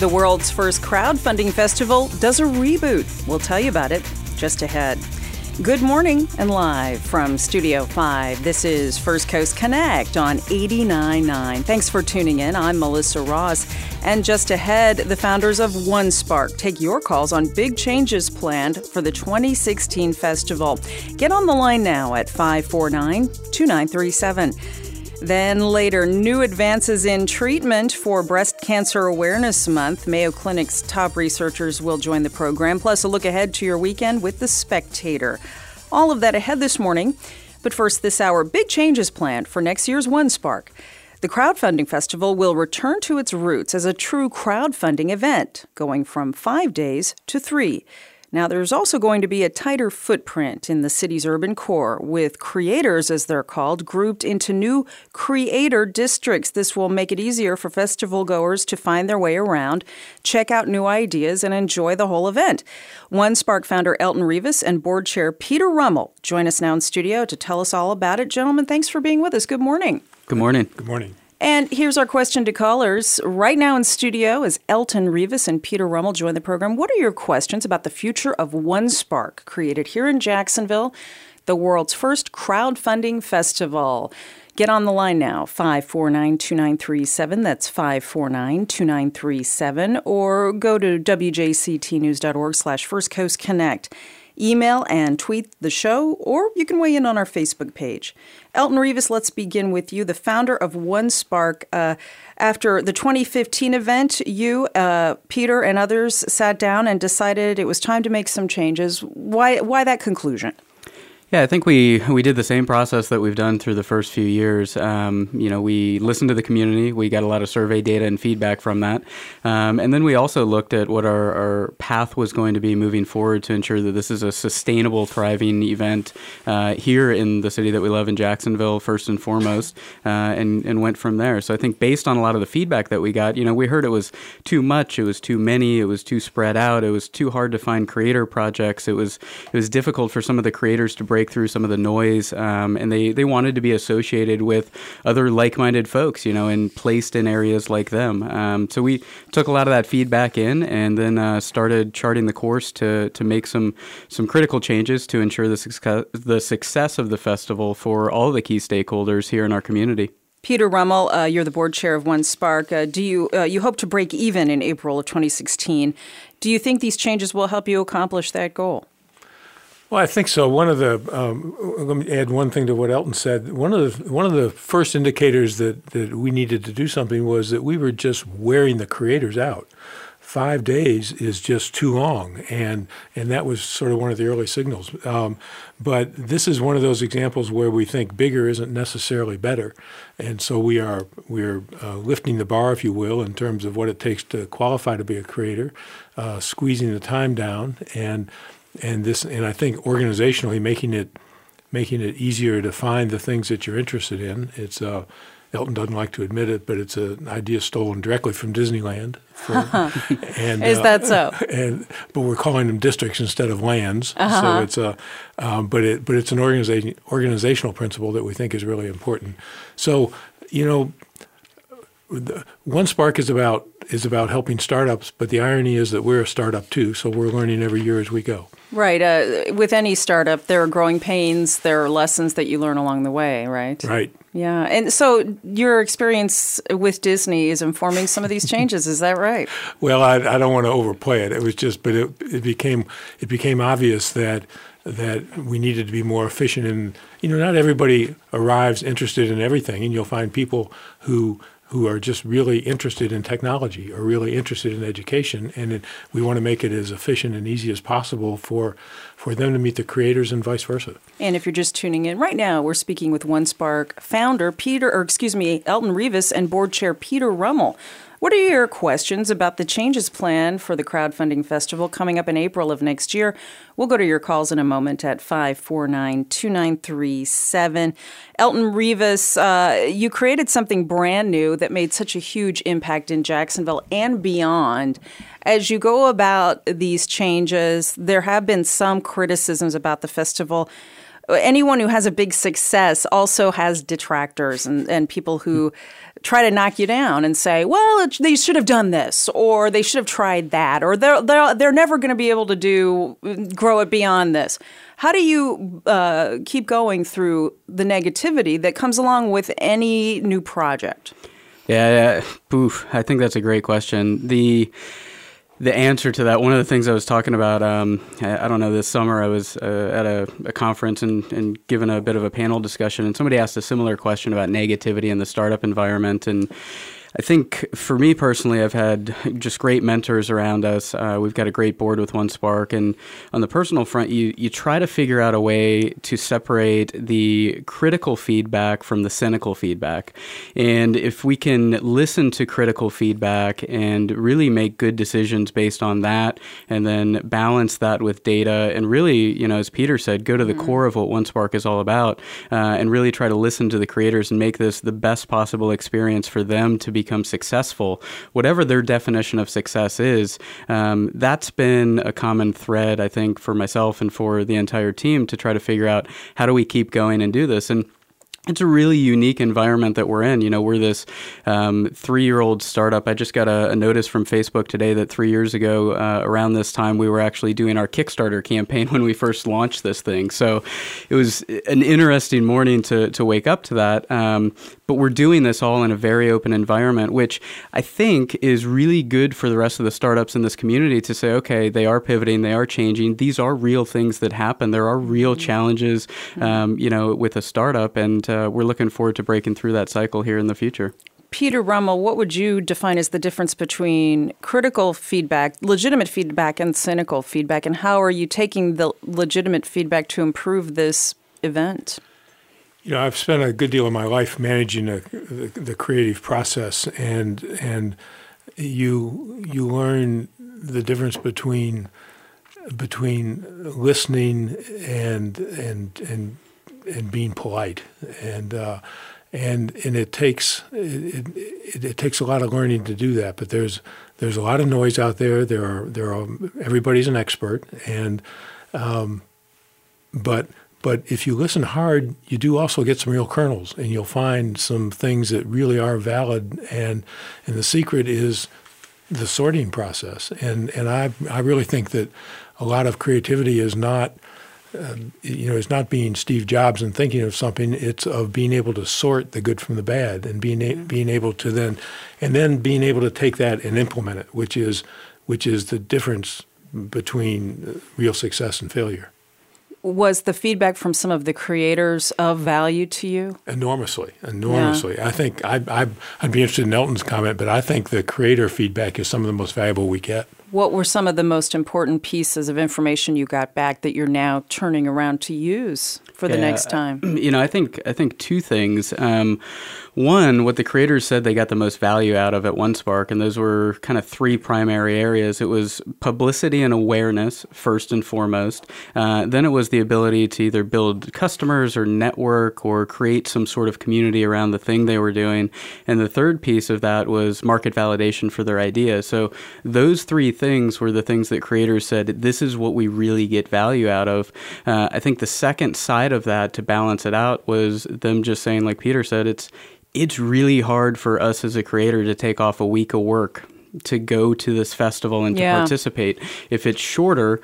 The world's first crowdfunding festival does a reboot. We'll tell you about it just ahead. Good morning and live from Studio 5. This is First Coast Connect on 89.9. Thanks for tuning in. I'm Melissa Ross. And just ahead, the founders of OneSpark take your calls on big changes planned for the 2016 festival. Get on the line now at 549-2937. Then later, new advances in treatment for Breast Cancer Awareness Month. Mayo Clinic's top researchers will join the program, plus a look ahead to your weekend with The Spectator. All of that ahead this morning. But first this hour, big changes planned for next year's OneSpark. The crowdfunding festival will return to its roots as a true crowdfunding event, going from 5 days to 3. Now, there's also going to be a tighter footprint in the city's urban core, with creators, as they're called, grouped into new creator districts. This will make it easier for festival goers to find their way around, check out new ideas, and enjoy the whole event. OneSpark founder Elton Rivas and board chair Peter Rummel join us now in studio to tell us all about it. Gentlemen, thanks for being with us. Good morning. Good morning. Good morning. And here's our question to callers. Right now in studio is Elton Rivas and Peter Rummel join the program. What are your questions about the future of OneSpark, created here in Jacksonville, the world's first crowdfunding festival? Get on the line now, 549-2937. That's 549-2937. Or go to wjctnews.org/First Coast Connect. Email and tweet the show, or you can weigh in on our Facebook page. Elton Rivas, let's begin with you, the founder of OneSpark. After the 2015 event, you, Peter, and others sat down and decided it was time to make some changes. Why that conclusion? Yeah, I think we did the same process that we've done through the first few years. We listened to the community. We got a lot of survey data and feedback from that. And then we also looked at what our path was going to be moving forward to ensure that this is a sustainable, thriving event here in the city that we love in Jacksonville, first and foremost, and went from there. So I think based on a lot of the feedback that we got, we heard it was too much, it was too many, it was too spread out, it was too hard to find creator projects, it was difficult for some of the creators to break through some of the noise, and they wanted to be associated with other like-minded folks, and placed in areas like them. So we took a lot of that feedback in, and then started charting the course to make some critical changes to ensure the success of the festival for all the key stakeholders here in our community. Peter Rummel, you're the board chair of OneSpark. Do you hope to break even in April of 2016? Do you think these changes will help you accomplish that goal? Well, I think so. One of the let me add one thing to what Elton said. One of the first indicators that we needed to do something was that we were just wearing the creators out. 5 days is just too long, and that was sort of one of the early signals. But this is one of those examples where we think bigger isn't necessarily better, and so we're lifting the bar, if you will, in terms of what it takes to qualify to be a creator, squeezing the time down, and I think organizationally making it easier to find the things that you're interested in. It's Elton doesn't like to admit it, but it's an idea stolen directly from Disneyland. Is that so? But we're calling them districts instead of lands. So it's but it's an organizational principle that we think is really important. So OneSpark is about helping startups, but the irony is that we're a startup too. So we're learning every year as we go. Right. With any startup, there are growing pains, there are lessons that you learn along the way, right? Right. Yeah. And so your experience with Disney is informing some of these changes. Is that right? Well, I don't want to overplay it. It was just, but it became obvious that we needed to be more efficient. And, not everybody arrives interested in everything. And you'll find people who are just really interested in technology or really interested in education, and we want to make it as efficient and easy as possible for them to meet the creators and vice versa. And if you're just tuning in right now, we're speaking with OneSpark founder Elton Rivas and board chair Peter Rummel. What are your questions about the changes planned for the crowdfunding festival coming up in April of next year? We'll go to your calls in a moment at 549-2937. Elton Rivas, you created something brand new that made such a huge impact in Jacksonville and beyond. As you go about these changes, there have been some criticisms about the festival. anyone who has a big success also has detractors and people who try to knock you down and say, well, they should have done this, or they should have tried that, or they're never going to be able to grow it beyond this. How do you keep going through the negativity that comes along with any new project? Yeah. Oof, I think that's a great question. The answer to that, one of the things I was talking about, I don't know, this summer I was at a conference and given a bit of a panel discussion, and somebody asked a similar question about negativity in the startup environment. And I think for me personally, I've had just great mentors around us. We've got a great board with OneSpark. And on the personal front, you try to figure out a way to separate the critical feedback from the cynical feedback. And if we can listen to critical feedback and really make good decisions based on that, and then balance that with data, and really, as Peter said, go to the core of what OneSpark is all about, and really try to listen to the creators and make this the best possible experience for them to become successful, whatever their definition of success is. That's been a common thread, I think, for myself and for the entire team to try to figure out how do we keep going and do this. And it's a really unique environment that we're in. We're this 3-year-old startup. I just got a notice from Facebook today that 3 years ago, around this time, we were actually doing our Kickstarter campaign when we first launched this thing. So it was an interesting morning to wake up to that. But we're doing this all in a very open environment, which I think is really good for the rest of the startups in this community to say, okay, they are pivoting, they are changing. These are real things that happen. There are real challenges, with a startup, and we're looking forward to breaking through that cycle here in the future. Peter Rummel, what would you define as the difference between critical feedback, legitimate feedback, and cynical feedback? And how are you taking the legitimate feedback to improve this event? I've spent a good deal of my life managing the creative process, and you learn the difference between listening and being polite, and it takes a lot of learning to do that. But there's a lot of noise out there. There are everybody's an expert, and but if you listen hard, you do also get some real kernels, and you'll find some things that really are valid. And the secret is the sorting process. And I really think that a lot of creativity is not is not being Steve Jobs and thinking of something. It's of being able to sort the good from the bad, and being able to then being able to take that and implement it, which is the difference between real success and failure. Was the feedback from some of the creators of value to you? Enormously. Yeah. I think I'd be interested in Elton's comment, but I think the creator feedback is some of the most valuable we get. What were some of the most important pieces of information you got back that you're now turning around to use for the next time? I think two things. One, what the creators said they got the most value out of at OneSpark, and those were kind of three primary areas. It was publicity and awareness, first and foremost. Then it was the ability to either build customers or network or create some sort of community around the thing they were doing. And the third piece of that was market validation for their idea. So those three things were the things that creators said, this is what we really get value out of. I think the second side of that, to balance it out, was them just saying, like Peter said, it's really hard for us as a creator to take off a week of work to go to this festival and to participate. If it's shorter,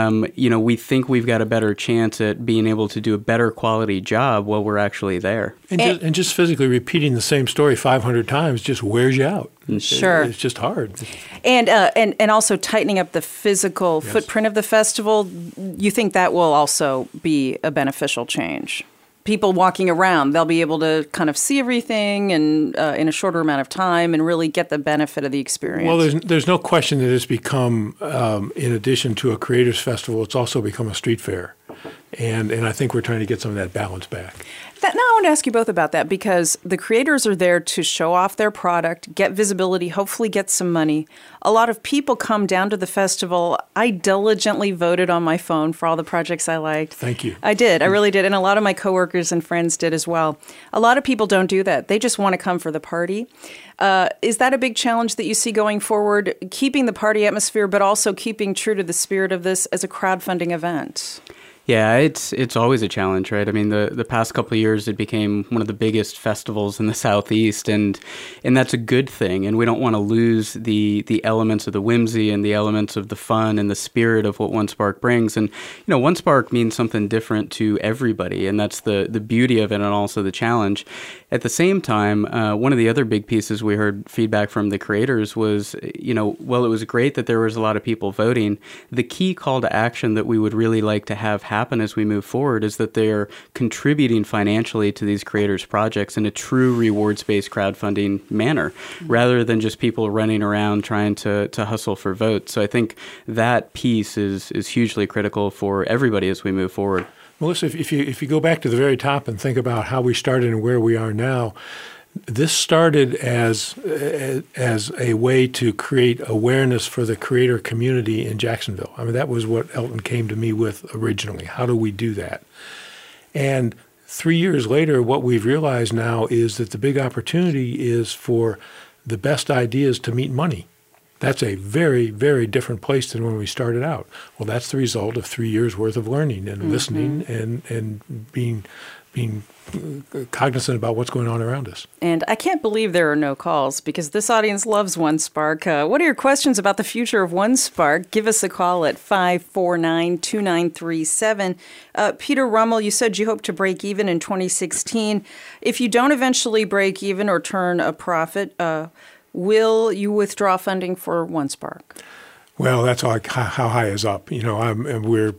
we think we've got a better chance at being able to do a better quality job while we're actually there. And just physically repeating the same story 500 times just wears you out. Sure. It's just hard. And also tightening up the physical footprint of the festival, you think that will also be a beneficial change? People walking around, they'll be able to kind of see everything and in a shorter amount of time and really get the benefit of the experience. Well, there's no question that it's become, in addition to a creators festival, it's also become a street fair. And I think we're trying to get some of that balance back. Now I want to ask you both about that, because the creators are there to show off their product, get visibility, hopefully get some money. A lot of people come down to the festival. I diligently voted on my phone for all the projects I liked. Thank you. I did. I really did. And a lot of my coworkers and friends did as well. A lot of people don't do that. They just want to come for the party. Is that a big challenge that you see going forward, keeping the party atmosphere, but also keeping true to the spirit of this as a crowdfunding event? Yeah, it's always a challenge, right? I mean, the past couple of years, it became one of the biggest festivals in the Southeast, and that's a good thing. And we don't want to lose the elements of the whimsy and the elements of the fun and the spirit of what One Spark brings. And One Spark means something different to everybody, and that's the beauty of it, and also the challenge. At the same time, one of the other big pieces we heard feedback from the creators was, well, it was great that there was a lot of people voting. The key call to action that we would really like to have happen as we move forward is that they are contributing financially to these creators' projects in a true rewards-based crowdfunding manner, rather than just people running around trying to hustle for votes. So I think that piece is hugely critical for everybody as we move forward. Melissa, if you go back to the very top and think about how we started and where we are now, this started as a way to create awareness for the creator community in Jacksonville. I mean, that was what Elton came to me with originally. How do we do that? And 3 years later, what we've realized now is that the big opportunity is for the best ideas to meet money. That's a very, very different place than when we started out. Well, that's the result of 3 years worth of learning and listening and being cognizant about what's going on around us. And I can't believe there are no calls, because this audience loves One Spark. What are your questions about the future of One Spark? Give us a call at 549-2937. Peter Rummel, you said you hope to break even in 2016. If you don't eventually break even or turn a profit, will you withdraw funding for One Spark? Well, that's like how high is up. We're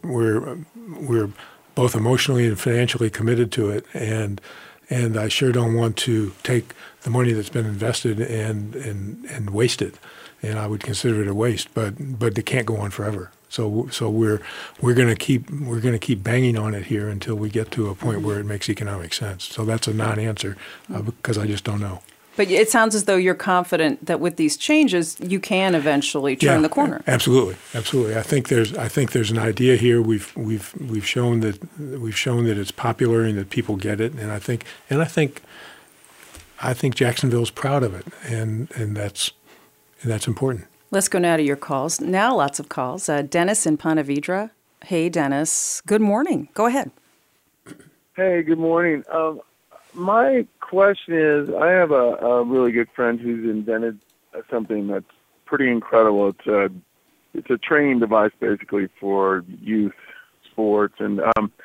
both emotionally and financially committed to it, and I sure don't want to take the money that's been invested and waste it. And I would consider it a waste, but it can't go on forever. So we're going to keep banging on it here until we get to a point where it makes economic sense. So that's a non-answer because I just don't know. But it sounds as though you're confident that with these changes, you can eventually turn the corner. Absolutely. I think there's an idea here. We've shown that it's popular and that people get it, and I think Jacksonville's proud of it, and that's important. Let's go now to your calls. Now, lots of calls. Dennis in Ponte Vedra. Hey, Dennis. Good morning. Go ahead. Hey, good morning. My question is, I have a really good friend who's invented something that's pretty incredible. It's a training device basically for youth sports, and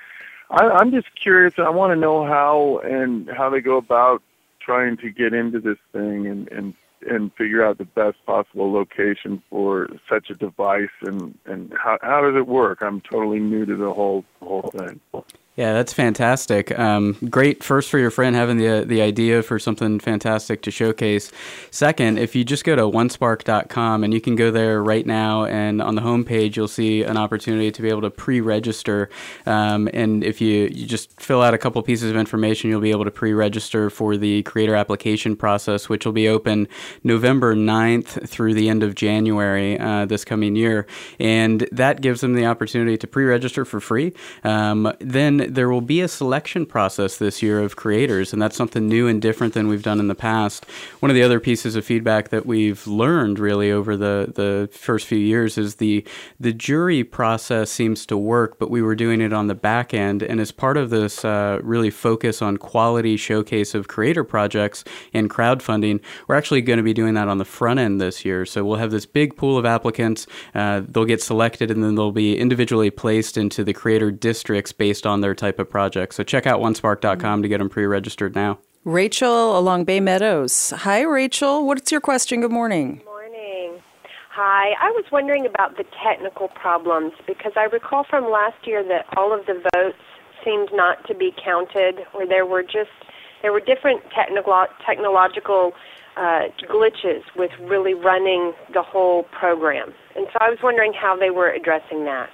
I'm just curious. I want to know how they go about trying to get into this thing and figure out the best possible location for such a device, and how does it work? I'm totally new to the whole thing. Yeah, that's fantastic. Great first for your friend having the idea for something fantastic to showcase. Second, if you just go to onespark.com, and you can go there right now, and on the homepage you'll see an opportunity to be able to pre-register. And if you just fill out a couple pieces of information, you'll be able to pre-register for the creator application process, which will be open November 9th through the end of January this coming year. And that gives them the opportunity to pre-register for free. Then there will be a selection process this year of creators, and that's something new and different than we've done in the past. One of the other pieces of feedback that we've learned really over the first few years is the jury process seems to work, but we were doing it on the back end, and as part of this really focus on quality showcase of creator projects and crowdfunding, we're actually going to be doing that on the front end this year. So we'll have this big pool of applicants. They'll get selected, and then they'll be individually placed into the creator districts based on their type of project. So check out onespark.com to get them pre-registered now. Rachel along Bay Meadows. Hi, Rachel. What's your question? Good morning. Good morning. Hi. I was wondering about the technical problems, because I recall from last year that all of the votes seemed not to be counted, or there were different technological glitches with really running the whole program. And so I was wondering how they were addressing that.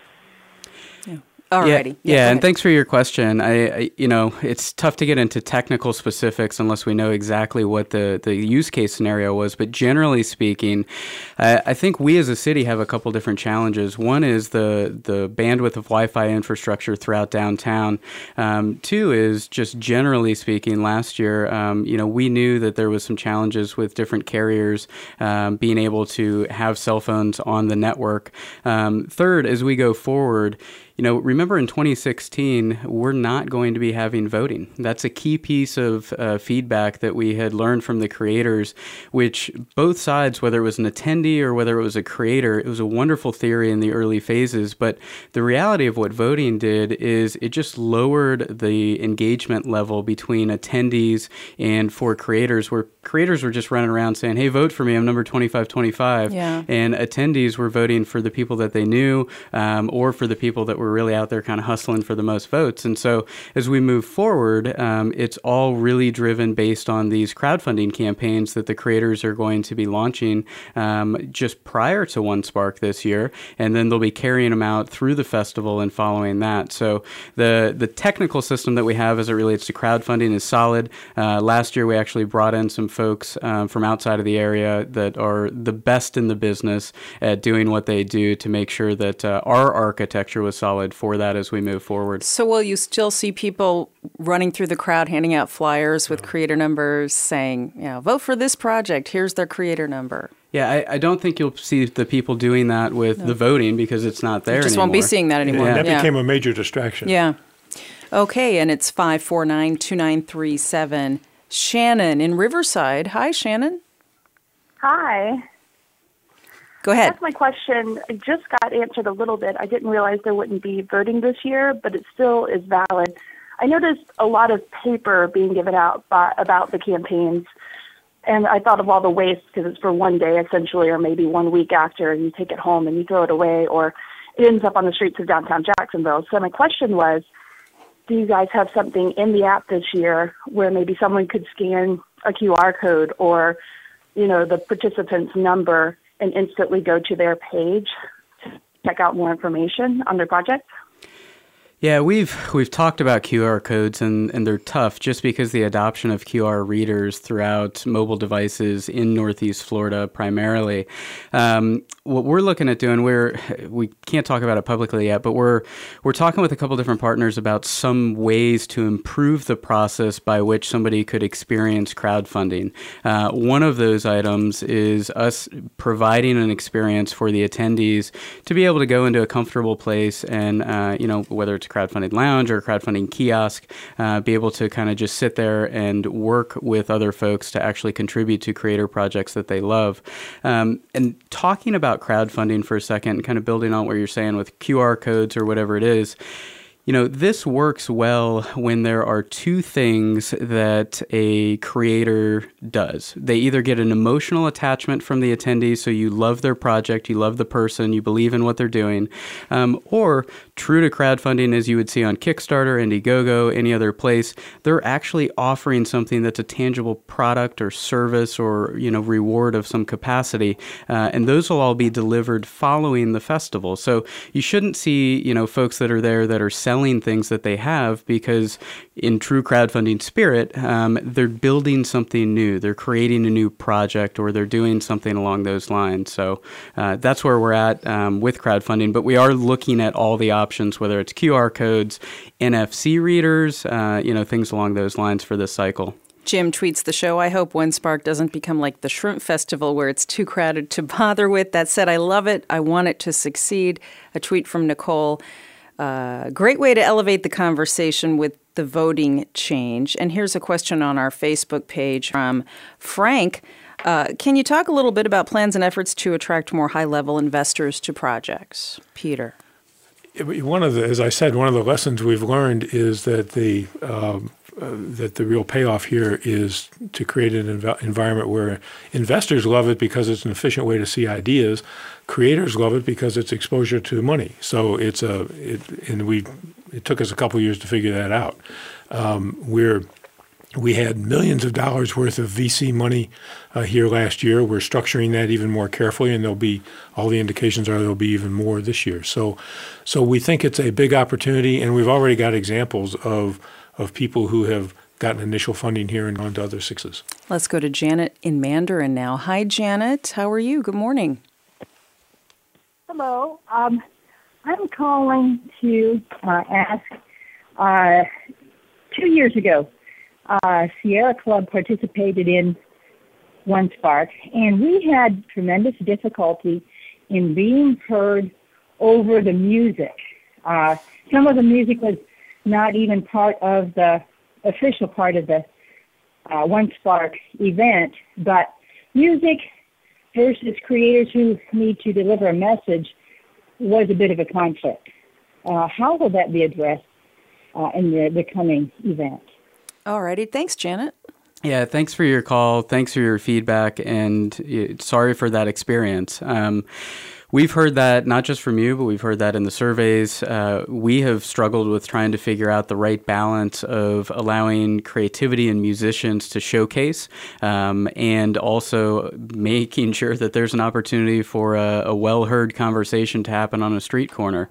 Alrighty. Yeah, and thanks for your question. I it's tough to get into technical specifics unless we know exactly what the use case scenario was. But generally speaking, I think we as a city have a couple different challenges. One is the bandwidth of Wi-Fi infrastructure throughout downtown. Two is just generally speaking, last year, we knew that there was some challenges with different carriers being able to have cell phones on the network. Third, as we go forward, remember in 2016, we're not going to be having voting. That's a key piece of feedback that we had learned from the creators, which both sides, whether it was an attendee or whether it was a creator, it was a wonderful theory in the early phases. But the reality of what voting did is it just lowered the engagement level between attendees and for creators, where creators were just running around saying, hey, vote for me, I'm number 2525. Yeah. And attendees were voting for the people that they knew or for the people that were really out there kind of hustling for the most votes. And so as we move forward, it's all really driven based on these crowdfunding campaigns that the creators are going to be launching just prior to OneSpark this year. And then they'll be carrying them out through the festival and following that. So the technical system that we have as it relates to crowdfunding is solid. Last year, we actually brought in some folks from outside of the area that are the best in the business at doing what they do to make sure that our architecture was solid for that as we move forward. So will you still see people running through the crowd, handing out flyers with creator numbers saying, vote for this project, here's their creator number? Yeah, I don't think you'll see the people doing that with the voting because it's not there anymore. You just won't be seeing that anymore. That became a major distraction. Yeah. Okay, and it's 549-2937. Shannon in Riverside. Hi, Shannon. Hi. Go ahead. That's my question. I just got answered a little bit. I didn't realize there wouldn't be voting this year, but it still is valid. I noticed a lot of paper being given out about the campaigns, and I thought of all the waste because it's for one day essentially, or maybe 1 week after, and you take it home and you throw it away, or it ends up on the streets of downtown Jacksonville. So my question was, do you guys have something in the app this year where maybe someone could scan a QR code or, the participant's number and instantly go to their page to check out more information on their project? Yeah, we've talked about QR codes, and they're tough just because the adoption of QR readers throughout mobile devices in Northeast Florida primarily. What we're looking at doing, we can't talk about it publicly yet, but we're talking with a couple different partners about some ways to improve the process by which somebody could experience crowdfunding. One of those items is us providing an experience for the attendees to be able to go into a comfortable place and, whether it's crowdfunding lounge or crowdfunding kiosk, be able to kind of just sit there and work with other folks to actually contribute to creator projects that they love. And talking about crowdfunding for a second, kind of building on what you're saying with QR codes or whatever it is, this works well when there are two things that a creator does. They either get an emotional attachment from the attendees, so you love their project, you love the person, you believe in what they're doing, or true to crowdfunding as you would see on Kickstarter, Indiegogo, any other place, they're actually offering something that's a tangible product or service or, reward of some capacity. And those will all be delivered following the festival. So you shouldn't see, folks that are there that are selling things that they have because in true crowdfunding spirit, they're building something new. They're creating a new project or they're doing something along those lines. So that's where we're at with crowdfunding. But we are looking at all the options, whether it's QR codes, NFC readers, things along those lines for this cycle. Jim tweets the show, I hope OneSpark doesn't become like the Shrimp Festival where it's too crowded to bother with. That said, I love it. I want it to succeed. A tweet from Nicole. Great way to elevate the conversation with the voting change. And here's a question on our Facebook page from Frank. Can you talk a little bit about plans and efforts to attract more high-level investors to projects? Peter. As I said, one of the lessons we've learned is that the real payoff here is to create an environment where investors love it because it's an efficient way to see ideas. Creators love it because it's exposure to money. So it took us a couple of years to figure that out. We had millions of dollars worth of VC money here last year. We're structuring that even more carefully, and all the indications are there'll be even more this year. So we think it's a big opportunity, and we've already got examples of people who have gotten initial funding here and gone to other sixes. Let's go to Janet in Mandarin now. Hi, Janet. How are you? Good morning. Hello. I'm calling to ask, 2 years ago, Sierra Club participated in OneSpark, and we had tremendous difficulty in being heard over the music. Some of the music was not even part of the official part of the One Spark event, but music versus creators who need to deliver a message was a bit of a conflict. How will that be addressed in the coming event? All righty. Thanks, Janet. Yeah, thanks for your call. Thanks for your feedback, and sorry for that experience. We've heard that not just from you, but we've heard that in the surveys. We have struggled with trying to figure out the right balance of allowing creativity and musicians to showcase, and also making sure that there's an opportunity for a well-heard conversation to happen on a street corner.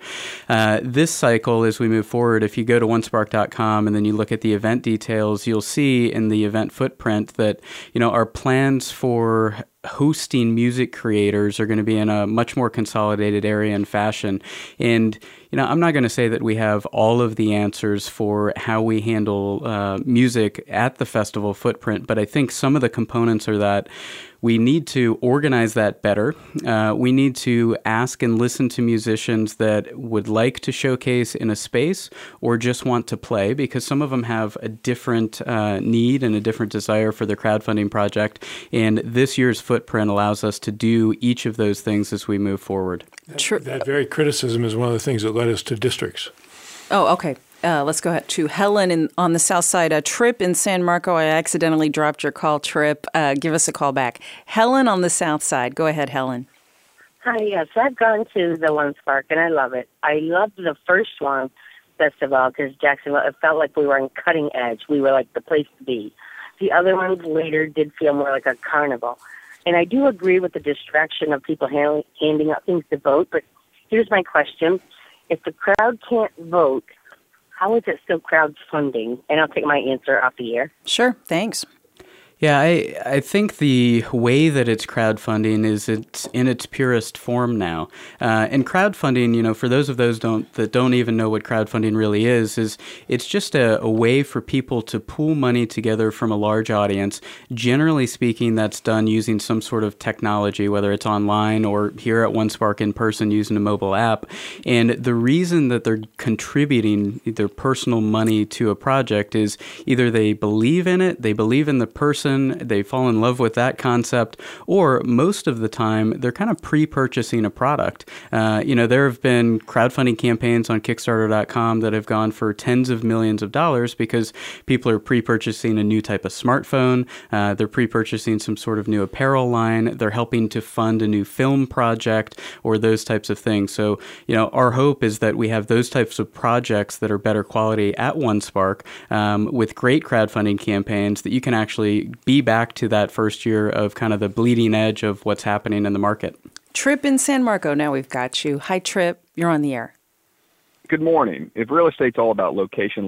This cycle, as we move forward, if you go to onespark.com and then you look at the event details, you'll see in the event footprint that, our plans for hosting music creators are going to be in a much more consolidated area and fashion. And, I'm not going to say that we have all of the answers for how we handle music at the festival footprint, but I think some of the components are that we need to organize that better. We need to ask and listen to musicians that would like to showcase in a space or just want to play, because some of them have a different need and a different desire for their crowdfunding project. And this year's footprint allows us to do each of those things as we move forward. That very criticism is one of the things that led us to districts. Oh, okay. Let's go ahead to Helen on the south side. Trip in San Marco. I accidentally dropped your call, Trip. Give us a call back. Helen on the south side. Go ahead, Helen. Hi, yes. I've gone to the One Spark, and I love it. I loved the first one festival because Jacksonville, it felt like we were on cutting edge. We were like the place to be. The other ones later did feel more like a carnival. And I do agree with the distraction of people handing out things to vote, but here's my question. If the crowd can't vote, how is it still crowdfunding? And I'll take my answer off the air. Sure, thanks. Yeah, I think the way that it's crowdfunding is it's in its purest form now. And crowdfunding, for those of those that don't even know what crowdfunding really is it's just a way for people to pool money together from a large audience. Generally speaking, that's done using some sort of technology, whether it's online or here at One Spark in person using a mobile app. And the reason that they're contributing their personal money to a project is either they believe in it, they believe in the person, they fall in love with that concept, or most of the time they're kind of pre-purchasing a product. There have been crowdfunding campaigns on Kickstarter.com that have gone for tens of millions of dollars because people are pre-purchasing a new type of smartphone, they're pre-purchasing some sort of new apparel line, they're helping to fund a new film project or those types of things. So, our hope is that we have those types of projects that are better quality at One Spark with great crowdfunding campaigns that you can actually be back to that first year of kind of the bleeding edge of what's happening in the market. Trip in San Marco, now we've got you. Hi, Trip. You're on the air. Good morning. If real estate's all about location,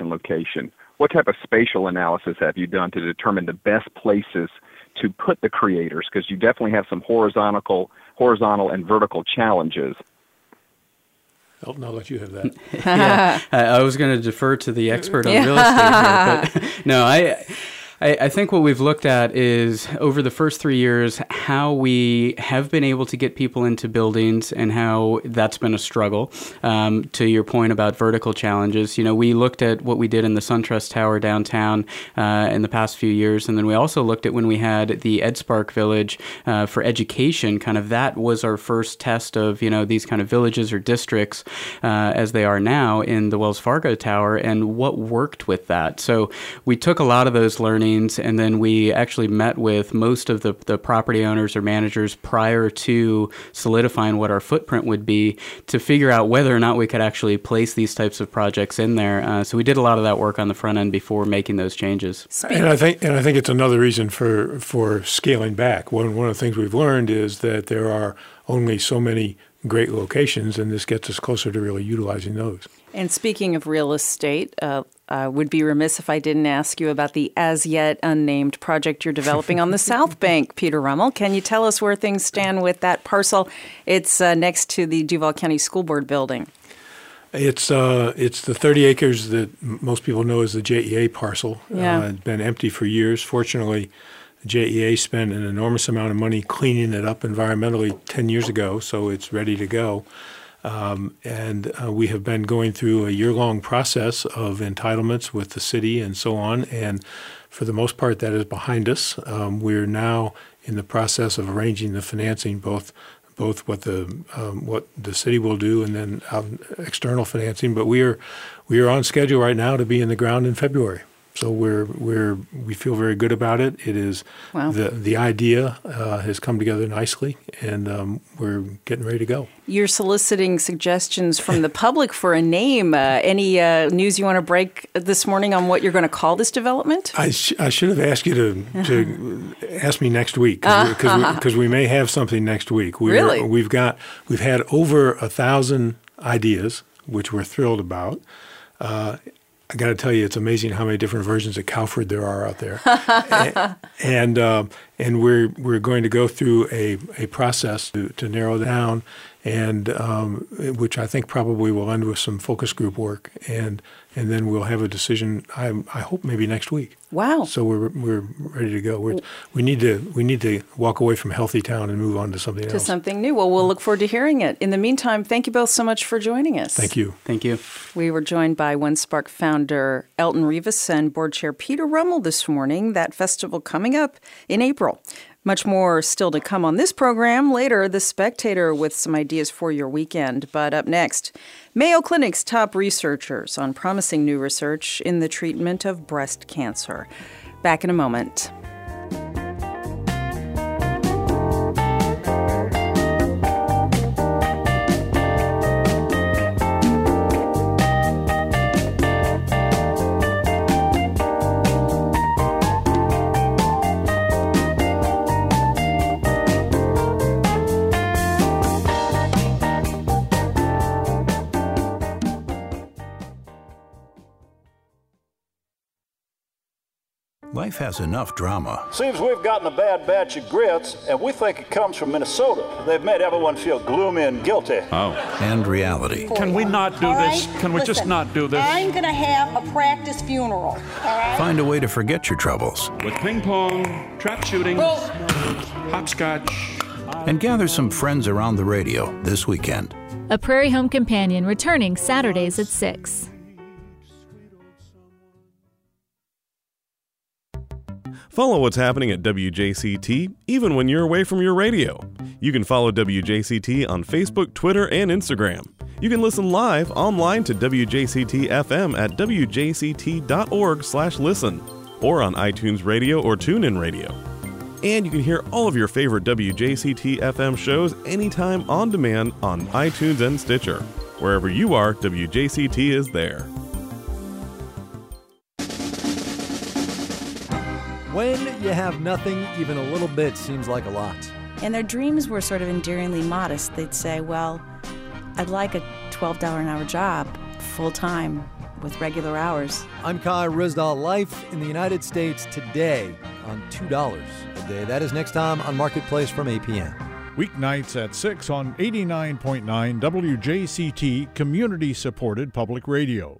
what type of spatial analysis have you done to determine the best places to put the creators? Because you definitely have some horizontal and vertical challenges. Elton, I'll let you have that. Yeah, I was going to defer to the expert on real estate here, but no, I think what we've looked at is over the first 3 years how we have been able to get people into buildings and how that's been a struggle. To your point about vertical challenges, we looked at what we did in the SunTrust Tower downtown in the past few years, and then we also looked at when we had the EdSpark Village for education. Kind of that was our first test of these kind of villages or districts as they are now in the Wells Fargo Tower and what worked with that. So we took a lot of those learnings. And then we actually met with most of the property owners or managers prior to solidifying what our footprint would be to figure out whether or not we could actually place these types of projects in there. So we did a lot of that work on the front end before making those changes. And I think it's another reason for scaling back. One of the things we've learned is that there are only so many great locations, and this gets us closer to really utilizing those. And speaking of real estate, I would be remiss if I didn't ask you about the as-yet unnamed project you're developing on the South Bank, Peter Rummel. Can you tell us where things stand with that parcel? It's next to the Duval County School Board building. It's the 30 acres that most people know as the JEA parcel. Yeah. It's been empty for years. Fortunately, the JEA spent an enormous amount of money cleaning it up environmentally 10 years ago, so it's ready to go. And we have been going through a year-long process of entitlements with the city and so on. And for the most part, that is behind us. We're now in the process of arranging the financing, both what the city will do and then external financing. But we are on schedule right now to be in the ground in February. So we feel very good about it. It is wow. The idea has come together nicely, and we're getting ready to go. You're soliciting suggestions from the public for a name. Any news you want to break this morning on what you're going to call this development? I should have asked you to ask me next week because we may have something next week. Really? We've had over 1,000 ideas, which we're thrilled about. I got to tell you, it's amazing how many different versions of Cowford there are out there, and we're going to go through a process to narrow down, and which I think probably will end with some focus group work, and then we'll have a decision. I hope maybe next week. Wow! So we're ready to go. We need to walk away from Healthy Town and move on to something else. To something new. Well, we'll look forward to hearing it. In the meantime, thank you both so much for joining us. Thank you. Thank you. We were joined by One Spark founder Elton Rivas and board chair Peter Rummel this morning. That festival coming up in April. Much more still to come on this program. Later, The Spectator with some ideas for your weekend. But up next, Mayo Clinic's top researchers on promising new research in the treatment of breast cancer. Back in a moment. Life has enough drama. Seems we've gotten a bad batch of grits, and we think it comes from Minnesota. They've made everyone feel gloomy and guilty. Oh. And reality. Can we not do this? Can we just not do this? I'm going to have a practice funeral, all right? Find a way to forget your troubles. With ping pong, trap shooting, hopscotch. And gather some friends around the radio this weekend. A Prairie Home Companion returning Saturdays at 6. Follow what's happening at WJCT, even when you're away from your radio. You can follow WJCT on Facebook, Twitter, and Instagram. You can listen live online to WJCT-FM at wjct.org/listen, or on iTunes Radio or TuneIn Radio. And you can hear all of your favorite WJCT-FM shows anytime on demand on iTunes and Stitcher. Wherever you are, WJCT is there. When you have nothing, even a little bit seems like a lot. And their dreams were sort of endearingly modest. They'd say, well, I'd like a $12 an hour job, full-time, with regular hours. I'm Kai Ryssdal. Life in the United States today on $2 a day. That is next time on Marketplace from 8 p.m. Weeknights at 6 on 89.9 WJCT, community-supported public radio.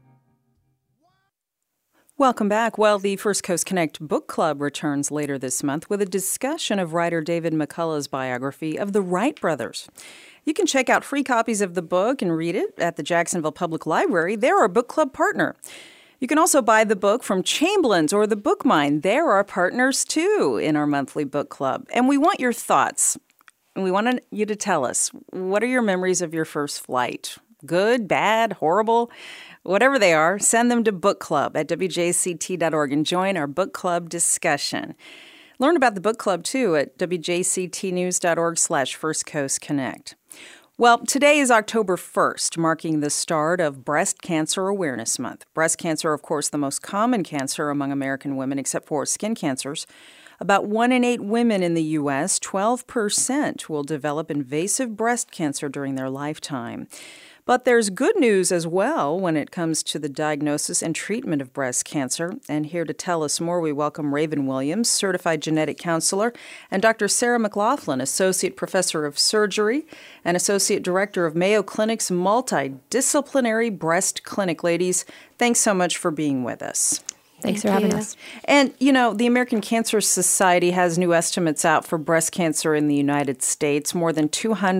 Welcome back. Well, the First Coast Connect Book Club returns later this month with a discussion of writer David McCullough's biography of the Wright brothers. You can check out free copies of the book and read it at the Jacksonville Public Library. They're our book club partner. You can also buy the book from Chamberlain's or the Book Mine. They're our partners, too, in our monthly book club. And we want your thoughts. And we want you to tell us, what are your memories of your first flight? Good, bad, horrible? Whatever they are, send them to book club at wjct.org and join our book club discussion. Learn about the book club, too, at wjctnews.org/firstcoastconnect. Well, today is October 1st, marking the start of Breast Cancer Awareness Month. Breast cancer, of course, the most common cancer among American women, except for skin cancers. About 1 in 8 women in the U.S., 12%, will develop invasive breast cancer during their lifetime. But there's good news as well when it comes to the diagnosis and treatment of breast cancer. And here to tell us more, we welcome Raven Williams, certified genetic counselor, and Dr. Sarah McLaughlin, associate professor of surgery and associate director of Mayo Clinic's multidisciplinary breast clinic. Ladies, thanks so much for being with us. Thanks for having us. And, the American Cancer Society has new estimates out for breast cancer in the United States. More than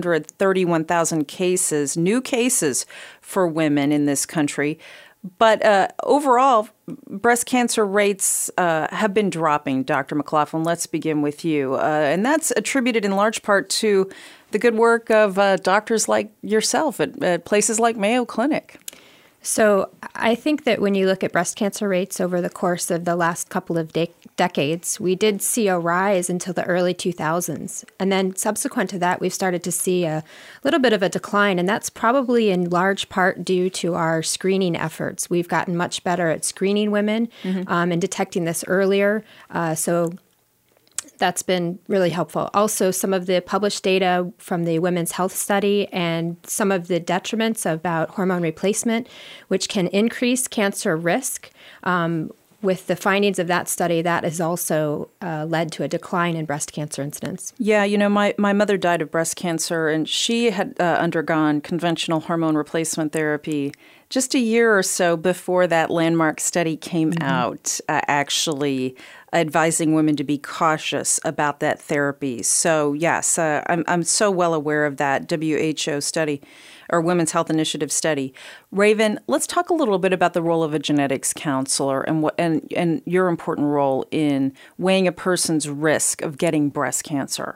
231,000 new cases for women in this country. But overall, breast cancer rates have been dropping. Dr. McLaughlin, let's begin with you. And that's attributed in large part to the good work of doctors like yourself at places like Mayo Clinic. So I think that when you look at breast cancer rates over the course of the last couple of decades, we did see a rise until the early 2000s. And then subsequent to that, we've started to see a little bit of a decline. And that's probably in large part due to our screening efforts. We've gotten much better at screening women and detecting this earlier. So that's been really helpful. Also, some of the published data from the Women's Health Study and some of the detriments about hormone replacement, which can increase cancer risk. With the findings of that study, that has also led to a decline in breast cancer incidence. Yeah, my mother died of breast cancer, and she had undergone conventional hormone replacement therapy just a year or so before that landmark study came out, actually advising women to be cautious about that therapy. So, yes, I'm so well aware of that WHO study, or Women's Health Initiative study. Raven, let's talk a little bit about the role of a genetics counselor and your important role in weighing a person's risk of getting breast cancer.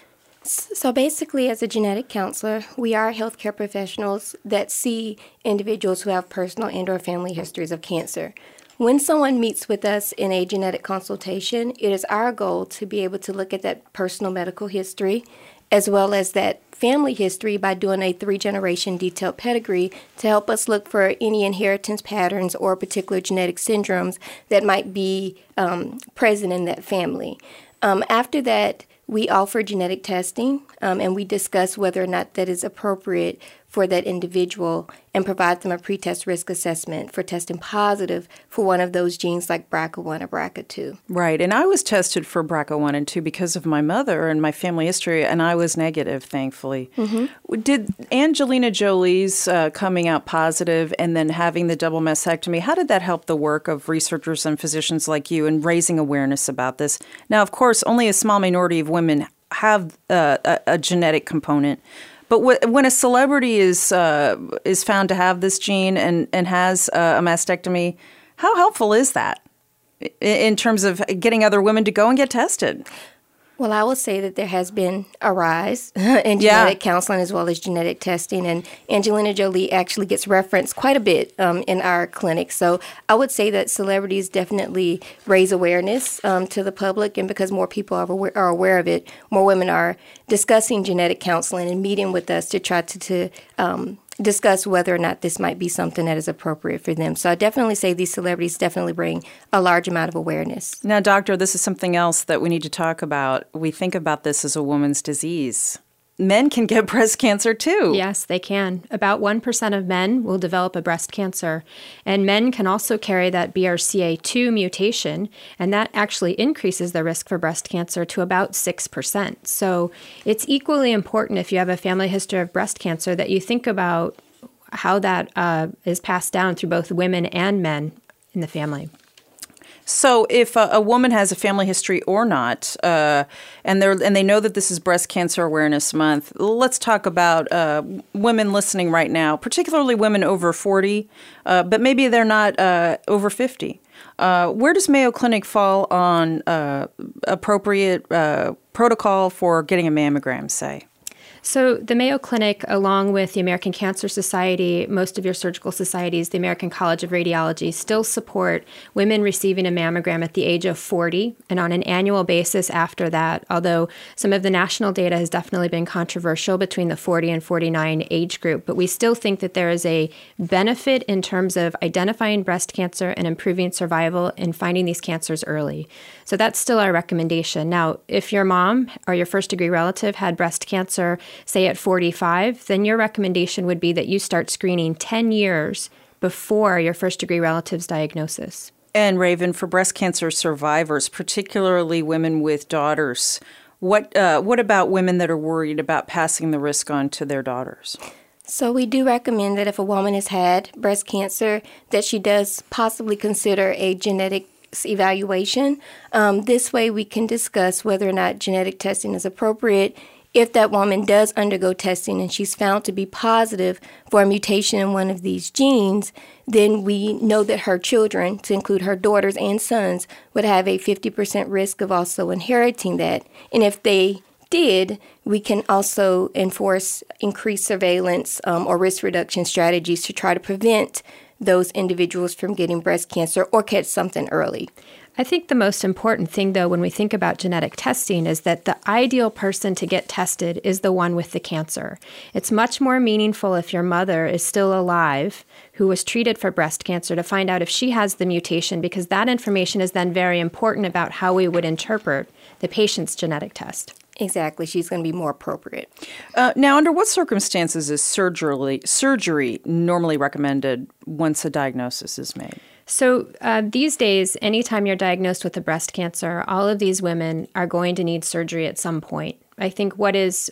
So basically, as a genetic counselor, we are healthcare professionals that see individuals who have personal and/or family histories of cancer. When someone meets with us in a genetic consultation, it is our goal to be able to look at that personal medical history as well as that family history by doing a 3-generation detailed pedigree to help us look for any inheritance patterns or particular genetic syndromes that might be present in that family. After that, we offer genetic testing, and we discuss whether or not that is appropriate for that individual and provide them a pretest risk assessment for testing positive for one of those genes like BRCA1 or BRCA2. Right, and I was tested for BRCA1 and 2 because of my mother and my family history, and I was negative, thankfully. Did Angelina Jolie's coming out positive and then having the double mastectomy, how did that help the work of researchers and physicians like you in raising awareness about this? Now, of course, only a small minority of women have a genetic component. But when a celebrity is found to have this gene and has a mastectomy, how helpful is that in terms of getting other women to go and get tested? Well, I will say that there has been a rise in genetic counseling as well as genetic testing, and Angelina Jolie actually gets referenced quite a bit in our clinic. So I would say that celebrities definitely raise awareness to the public, and because more people are aware of it, more women are discussing genetic counseling and meeting with us to try to discuss whether or not this might be something that is appropriate for them. So I definitely say these celebrities definitely bring a large amount of awareness. Now, doctor, this is something else that we need to talk about. We think about this as a woman's disease. Men can get breast cancer too. Yes, they can. About 1% of men will develop a breast cancer. And men can also carry that BRCA2 mutation, and that actually increases the risk for breast cancer to about 6%. So it's equally important if you have a family history of breast cancer that you think about how that is passed down through both women and men in the family. So if a woman has a family history or not, and they know that this is Breast Cancer Awareness Month, let's talk about women listening right now, particularly women over 40, but maybe they're not over 50. Where does Mayo Clinic fall on appropriate protocol for getting a mammogram, say? So the Mayo Clinic, along with the American Cancer Society, most of your surgical societies, the American College of Radiology, still support women receiving a mammogram at the age of 40 and on an annual basis after that, although some of the national data has definitely been controversial between the 40 and 49 age group. But we still think that there is a benefit in terms of identifying breast cancer and improving survival and finding these cancers early. So that's still our recommendation. Now, if your mom or your first-degree relative had breast cancer, say at 45, then your recommendation would be that you start screening 10 years before your first-degree relative's diagnosis. And Raven, for breast cancer survivors, particularly women with daughters, what about women that are worried about passing the risk on to their daughters? So we do recommend that if a woman has had breast cancer, that she does possibly consider a genetic evaluation. This way we can discuss whether or not genetic testing is appropriate. If that woman does undergo testing and she's found to be positive for a mutation in one of these genes, then we know that her children, to include her daughters and sons, would have a 50% risk of also inheriting that. And if they did, we can also enforce increased surveillance or risk reduction strategies to try to prevent those individuals from getting breast cancer or catch something early. I think the most important thing, though, when we think about genetic testing is that the ideal person to get tested is the one with the cancer. It's much more meaningful if your mother is still alive, who was treated for breast cancer, to find out if she has the mutation, because that information is then very important about how we would interpret the patient's genetic test. Exactly. She's going to be more appropriate. Now, under what circumstances is surgery normally recommended once a diagnosis is made? So these days, anytime you're diagnosed with a breast cancer, all of these women are going to need surgery at some point. I think what is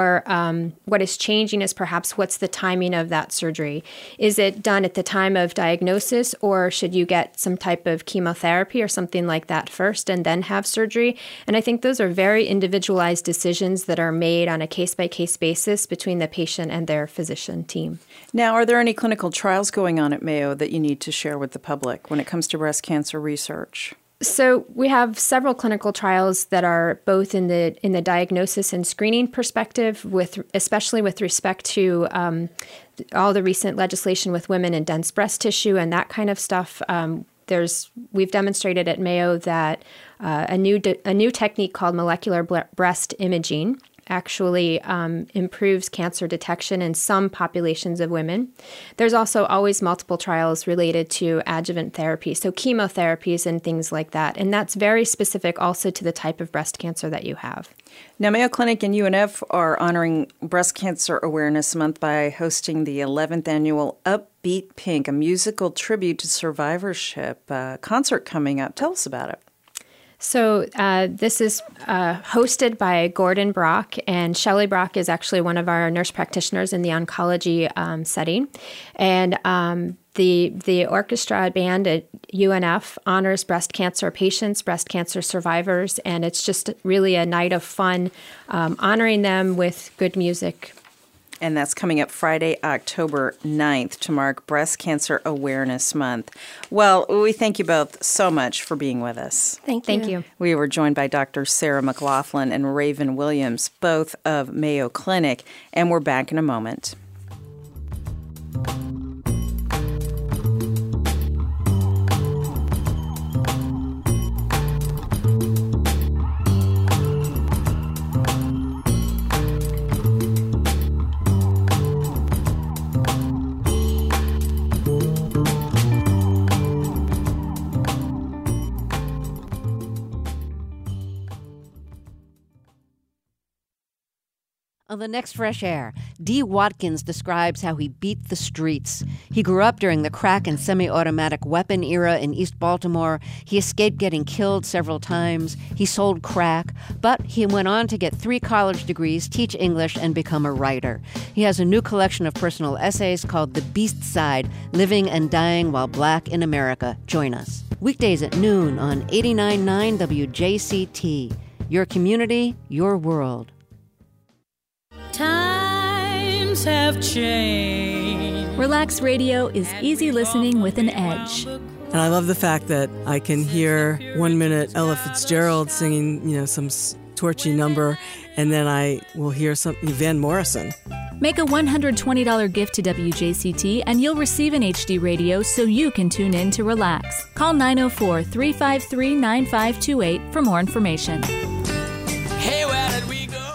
changing is perhaps what's the timing of that surgery. Is it done at the time of diagnosis, or should you get some type of chemotherapy or something like that first and then have surgery? And I think those are very individualized decisions that are made on a case-by-case basis between the patient and their physician team. Now, are there any clinical trials going on at Mayo that you need to share with the public when it comes to breast cancer research? So we have several clinical trials that are both in the diagnosis and screening perspective, especially with respect to all the recent legislation with women in dense breast tissue and that kind of stuff. We've demonstrated at Mayo that a new technique called molecular breast imaging actually improves cancer detection in some populations of women. There's also always multiple trials related to adjuvant therapy, so chemotherapies and things like that. And that's very specific also to the type of breast cancer that you have. Now, Mayo Clinic and UNF are honoring Breast Cancer Awareness Month by hosting the 11th annual Upbeat Pink, a musical tribute to survivorship concert coming up. Tell us about it. So this is hosted by Gordon Brock, and Shelley Brock is actually one of our nurse practitioners in the oncology setting. And the orchestra band at UNF honors breast cancer patients, breast cancer survivors, and it's just really a night of fun honoring them with good music. And that's coming up Friday, October 9th to mark Breast Cancer Awareness Month. Well, we thank you both so much for being with us. Thank you. We were joined by Dr. Sarah McLaughlin and Raven Williams, both of Mayo Clinic, and we're back in a moment. On the next Fresh Air, Dee Watkins describes how he beat the streets. He grew up during the crack and semi-automatic weapon era in East Baltimore. He escaped getting killed several times. He sold crack, but he went on to get 3 college degrees, teach English, and become a writer. He has a new collection of personal essays called The Beast Side, Living and Dying While Black in America. Join us. Weekdays at noon on 89.9 WJCT. Your community, your world. Times have changed. Relax Radio is easy listening with an edge. And I love the fact that I can hear 1 minute Ella Fitzgerald singing, some torchy number, and then I will hear something Van Morrison. Make a $120 gift to WJCT and you'll receive an HD radio so you can tune in to relax. Call 904-353-9528 for more information. Hey, where did we go?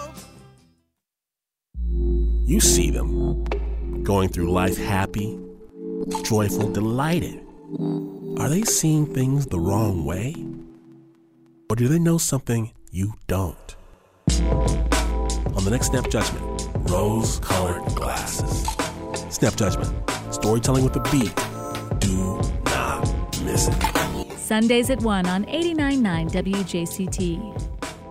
You see them going through life happy, joyful, delighted. Are they seeing things the wrong way? Or do they know something you don't? On the next Snap Judgment, rose-colored glasses. Snap Judgment, storytelling with a beat. Do not miss it. Sundays at 1 on 89.9 WJCT.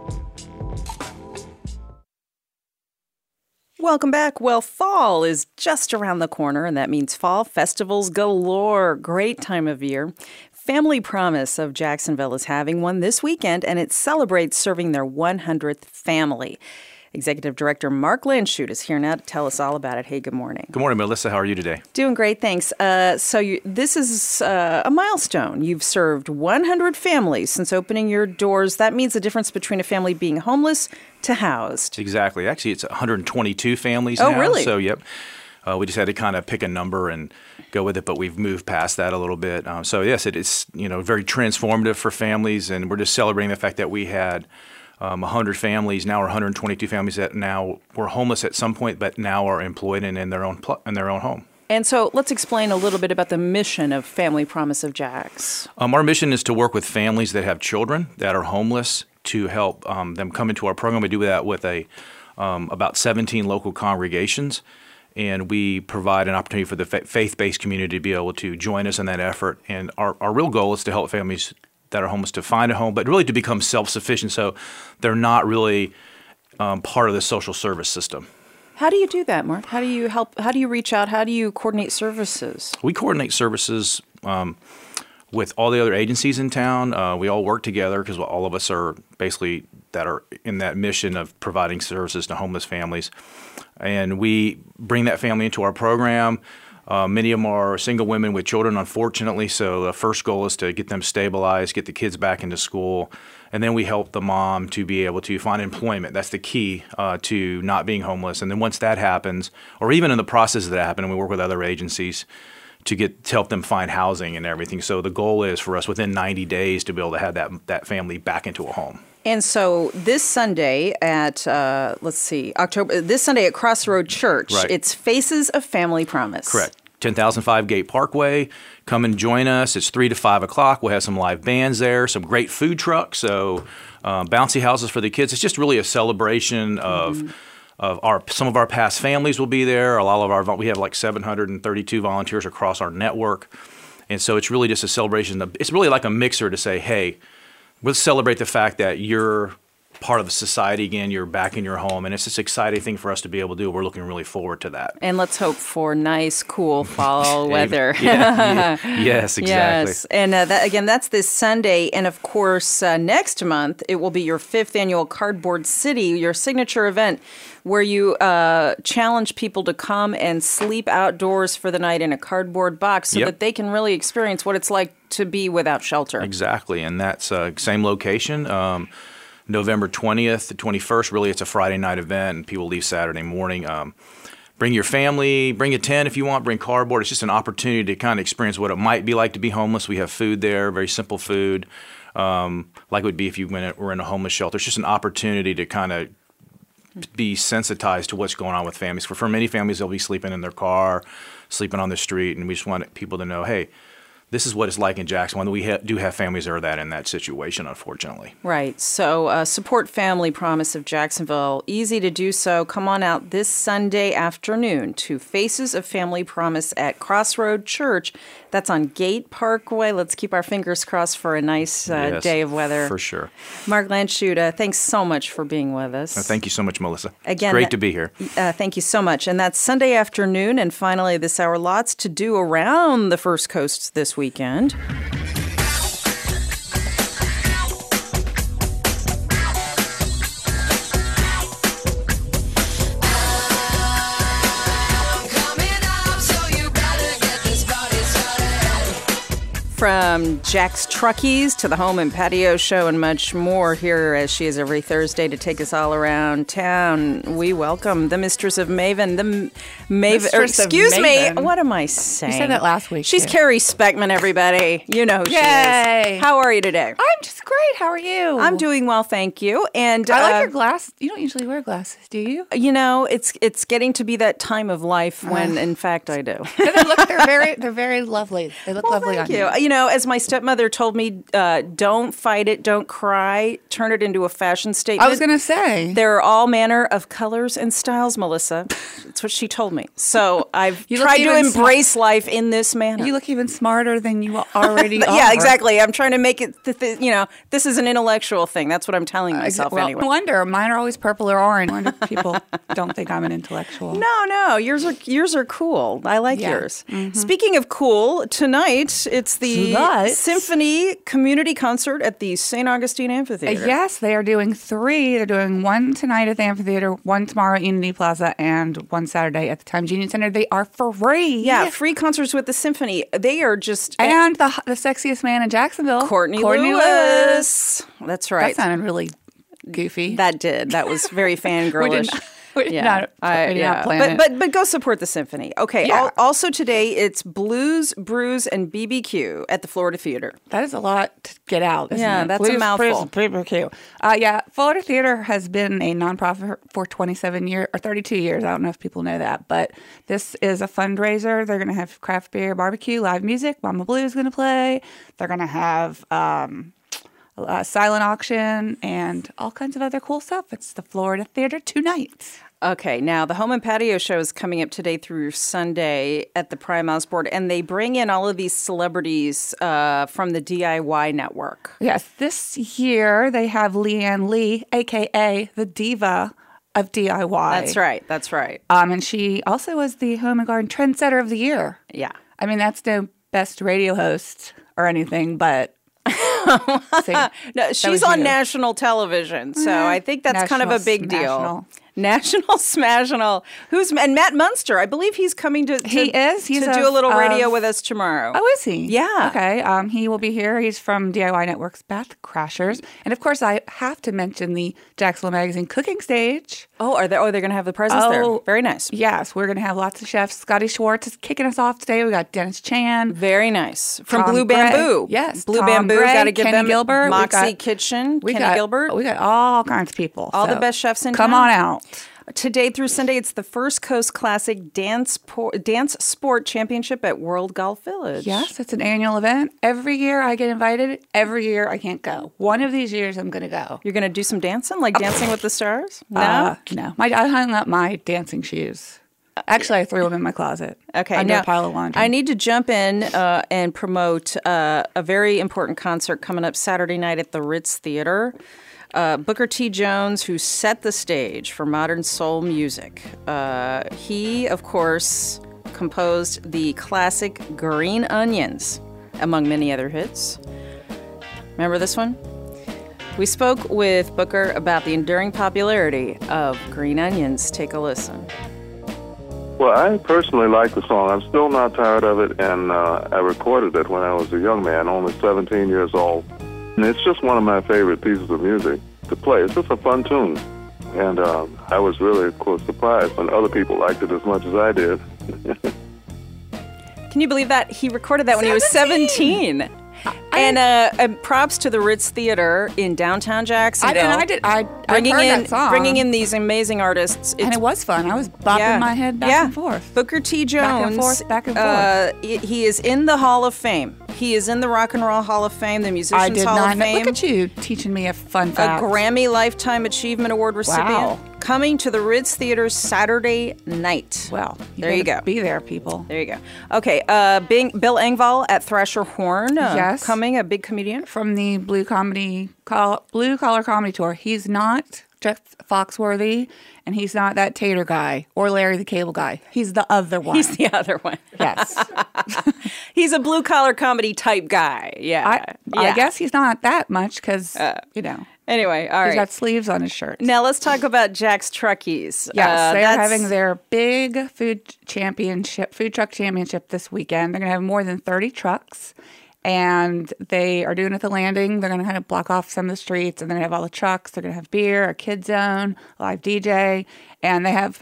Welcome back. Well, fall is just around the corner, and that means fall festivals galore. Great time of year. Family Promise of Jacksonville is having one this weekend, and it celebrates serving their 100th family. Executive Director Mark Landshut is here now to tell us all about it. Hey, good morning. Good morning, Melissa. How are you today? Doing great, thanks. This is a milestone. You've served 100 families since opening your doors. That means the difference between a family being homeless to housed. Exactly. Actually, it's 122 families now. Oh, really? So, yep. We just had to kind of pick a number and go with it, but we've moved past that a little bit. So, yes, it is very transformative for families, and we're just celebrating the fact that we had 100 families, now 122 families that now were homeless at some point, but now are employed and in their own home. And so let's explain a little bit about the mission of Family Promise of Jax. Our mission is to work with families that have children that are homeless to help them come into our program. We do that with about 17 local congregations, and we provide an opportunity for the faith-based community to be able to join us in that effort. And our real goal is to help families that are homeless to find a home, but really to become self-sufficient so they're not really part of the social service system. How do you do that, Mark? How do you help? How do you reach out? How do you coordinate services? We coordinate services with all the other agencies in town. We all work together because all of us are basically that are in that mission of providing services to homeless families. And we bring that family into our program. Many of them are single women with children, unfortunately, so the first goal is to get them stabilized, get the kids back into school, and then we help the mom to be able to find employment. That's the key to not being homeless. And then once that happens, or even in the process of that happening, we work with other agencies to help them find housing and everything. So the goal is for us within 90 days to be able to have that family back into a home. And so this Sunday at, this Sunday at Crossroad Church, right. It's Faces of Family Promise. Correct. 10,005 Gate Parkway. Come and join us. It's 3 to 5 o'clock. We'll have some live bands there, some great food trucks, so bouncy houses for the kids. It's just really a celebration of some of our past families will be there. A lot of we have like 732 volunteers across our network. And so it's really just a celebration. It's really like a mixer to say, hey, let's celebrate the fact that you're part of society again, you're back in your home, and it's this exciting thing for us to be able to do. We're looking really forward to that. And let's hope for nice, cool fall weather. Yes, exactly. Yes, and that's this Sunday, and of course next month it will be your 5th annual Cardboard City, your signature event, where you challenge people to come and sleep outdoors for the night in a cardboard box so that they can really experience what it's like to be without shelter. Exactly, and that's same location. November 20th to 21st, really it's a Friday night event, and people leave Saturday morning. Bring your family, bring a tent if you want, bring cardboard. It's just an opportunity to kind of experience what it might be like to be homeless. We have food there, very simple food, like it would be if you were in a homeless shelter. It's just an opportunity to kind of be sensitized to what's going on with families. For many families, they'll be sleeping in their car, sleeping on the street, and we just want people to know, hey, this is what it's like in Jacksonville. We do have families that are in that situation, unfortunately. Right. So support Family Promise of Jacksonville. Easy to do so. Come on out this Sunday afternoon to Faces of Family Promise at Crossroad Church. That's on Gate Parkway. Let's keep our fingers crossed for a nice day of weather. For sure. Mark Landshut, thanks so much for being with us. Thank you so much, Melissa. Again, it's great to be here. Thank you so much. And that's Sunday afternoon. And finally this hour, lots to do around the First Coast this weekend. From Jack's Truckies to the Home and Patio Show and much more, here as she is every Thursday to take us all around town, we welcome the Mistress of Maven, excuse me, what am I saying? You said that last week. She's Carrie Speckman, everybody. You know who she is. How are you today? I'm just great. How are you? I'm doing well, thank you. And I like your glasses. You don't usually wear glasses, do you? You know, it's getting to be that time of life when, in fact, I do. They're very lovely. They look lovely on you. You know, as my stepmother told me, don't fight it, don't cry, turn it into a fashion statement. I was going to say. There are all manner of colors and styles, Melissa. That's what she told me. So I've tried to embrace life in this manner. You look even smarter than you already are. Yeah, exactly. I'm trying to make it, this is an intellectual thing. That's what I'm telling myself anyway. No wonder. Mine are always purple or orange. I wonder if people don't think I'm an intellectual. No. Yours are cool. I like yours. Mm-hmm. Speaking of cool, tonight it's the the Symphony Community Concert at the St. Augustine Amphitheater. Yes, they are doing 3. They're doing one tonight at the amphitheater, one tomorrow at Unity Plaza, and one Saturday at the Times Union Center. They are free. Yeah, free concerts with the Symphony. They are just... And the sexiest man in Jacksonville, Courtney Lewis. That's right. That sounded really goofy. That did. That was very fangirlish. We did not plan it. But go support the Symphony. Okay. Yeah. Also today, it's Blues, Brews, and BBQ at the Florida Theater. That is a lot to get out, isn't it? That's Blues, a mouthful. Brews, BBQ. Florida Theater has been a nonprofit for 27 years, or 32 years. I don't know if people know that. But this is a fundraiser. They're going to have craft beer, barbecue, live music. Mama Blue is going to play. They're going to have... silent auction and all kinds of other cool stuff. It's the Florida Theater 2 nights. Okay, now the Home and Patio Show is coming up today through Sunday at the Prime Mouse Board, and they bring in all of these celebrities from the DIY network. Yes, this year they have Leanne Lee, a.k.a. the diva of DIY. That's right. And she also was the Home and Garden Trendsetter of the Year. Yeah. I mean, that's no best radio host or anything, but... No, she's on national television, so I think that's kind of a big deal. National Smashinal. And Matt Munster, I believe he's coming to do a little radio with us tomorrow. Oh, is he? Yeah. Okay. He will be here. He's from DIY Network's Bath Crashers. And of course, I have to mention the Jacksonville Magazine cooking stage. Oh, they're going to have the presents there. Very nice. Yes, we're going to have lots of chefs. Scotty Schwartz is kicking us off today. We got Dennis Chan. Very nice. From Tom Blue Gray. Bamboo. Yes. Blue Tom Bamboo. Gray, Got to give Kenny them Gilbert. Moxie Kitchen. Kenny Gilbert. We got all kinds of people. All the best chefs in town. Come on out. Today through Sunday, it's the First Coast Classic Dance Sport Championship at World Golf Village. Yes, it's an annual event. Every year I get invited. Every year I can't go. One of these years I'm going to go. You're going to do some dancing, like Dancing with the Stars? No? No. I hung up my dancing shoes. Actually, I threw them in my closet. Okay, under now, a pile of laundry. I need to jump in and promote a very important concert coming up Saturday night at the Ritz Theater. Booker T. Jones, who set the stage for modern soul music. He, of course, composed the classic Green Onions, among many other hits. Remember this one? We spoke with Booker about the enduring popularity of Green Onions. Take a listen. Well, I personally like the song. I'm still not tired of it, and I recorded it when I was a young man, only 17 years old. And it's just one of my favorite pieces of music to play. It's just a fun tune. And I was really, of course, surprised when other people liked it as much as I did. Can you believe that? He recorded that when he was 17. And props to the Ritz Theater in downtown Jacksonville. I heard that song. Bringing in these amazing artists. And it was fun. I was bopping my head back and forth. Booker T. Jones. Back and forth. He is in the Hall of Fame. He is in the Rock and Roll Hall of Fame, the Musicians Hall of Fame. Look at you teaching me a fun fact. A Grammy Lifetime Achievement Award recipient. Wow. Coming to the Ritz Theater Saturday night. Well, there you go. Be there, people. There you go. Okay, Bill Engvall at Thrasher Horn. Yes. Coming, a big comedian. From the Blue Collar Comedy Tour. He's not Jeff Foxworthy, and he's not that Tater guy or Larry the Cable Guy. He's the other one. He's the other one. Yes. He's a blue collar comedy type guy. Yeah. I guess he's not that much because, Anyway, all right. He's got sleeves on his shirt. Now let's talk about Jack's Truckies. Yes, they're having their big food truck championship this weekend. They're going to have more than 30 trucks. And they are doing it at the landing. They're going to kind of block off some of the streets, and they're going to have all the trucks. They're going to have beer, a kid zone, a live DJ, and they have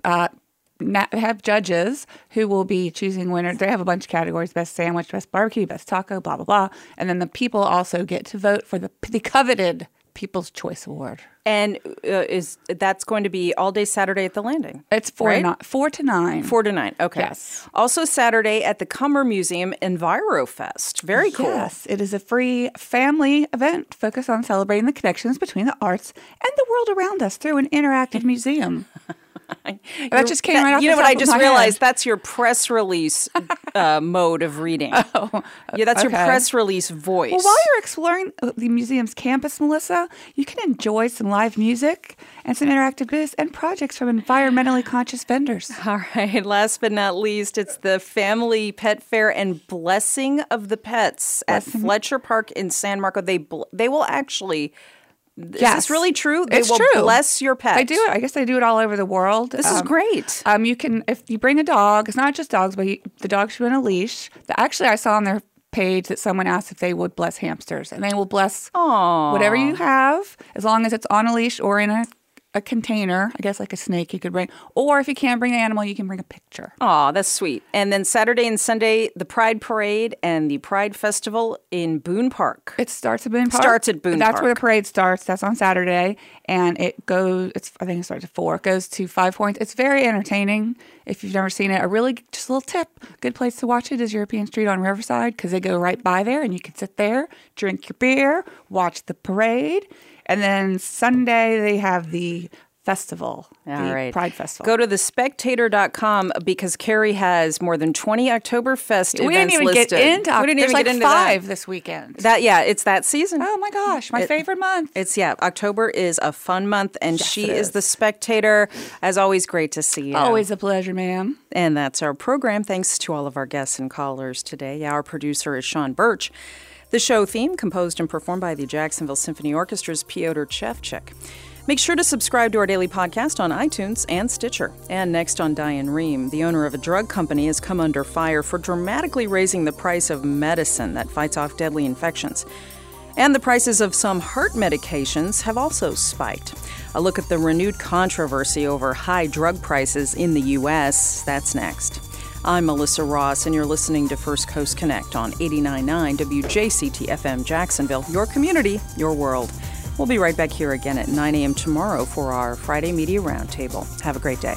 judges who will be choosing winners. They have a bunch of categories: best sandwich, best barbecue, best taco, blah blah blah. And then the people also get to vote for the coveted People's Choice Award. And that's going to be all day Saturday at the landing? It's 4 to 9. 4 to 9, okay. Yes. Also Saturday at the Cummer Museum EnviroFest. Very cool. Yes, it is a free family event focused on celebrating the connections between the arts and the world around us through an interactive museum. That just came right off You the know what top I of just my realized? head. That's your press release mode of reading. Yeah, that's your okay. press release voice. Well, while you're exploring the museum's campus, Melissa, you can enjoy some live music and some interactive booths and projects from environmentally conscious vendors. All right. Last but not least, it's the Family Pet Fair and Blessing of the Pets at Fletcher Park in San Marco. They will actually. Is this really true? They will bless your pet. They do it. I guess they do it all over the world. This is great. You can, if you bring a dog, it's not just dogs, but the dog should be on a leash. Actually, I saw on their page that someone asked if they would bless hamsters, and they will bless whatever you have, as long as it's on a leash or in a container, I guess like a snake you could bring. Or if you can't bring an animal, you can bring a picture. Oh, that's sweet. And then Saturday and Sunday, the Pride Parade and the Pride Festival in Boone Park. It starts at Boone Park. Starts at Boone Park. That's where the parade starts. That's on Saturday. And it goes, I think it starts at 4. It goes to 5 points. It's very entertaining if you've never seen it. Just a little tip. Good place to watch it is European Street on Riverside because they go right by there and you can sit there, drink your beer, watch the parade. And then Sunday, they have the festival, Pride Festival. Go to thespectator.com because Carrie has more than 20 Oktoberfest we events didn't even listed. Get into We didn't There's even like get into 5 that. this weekend. It's that season. Oh my gosh, my favorite month. October is a fun month, and she is the Spectator. As always, great to see you. Always a pleasure, ma'am. And that's our program. Thanks to all of our guests and callers today. Our producer is Sean Birch. The show theme, composed and performed by the Jacksonville Symphony Orchestra's Piotr Shevchik. Make sure to subscribe to our daily podcast on iTunes and Stitcher. And next on Diane Rehm, the owner of a drug company has come under fire for dramatically raising the price of medicine that fights off deadly infections. And the prices of some heart medications have also spiked. A look at the renewed controversy over high drug prices in the U.S. That's next. I'm Melissa Ross, and you're listening to First Coast Connect on 89.9 WJCT FM Jacksonville, your community, your world. We'll be right back here again at 9 a.m. tomorrow for our Friday Media Roundtable. Have a great day.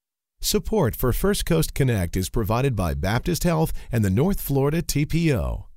Support for First Coast Connect is provided by Baptist Health and the North Florida TPO.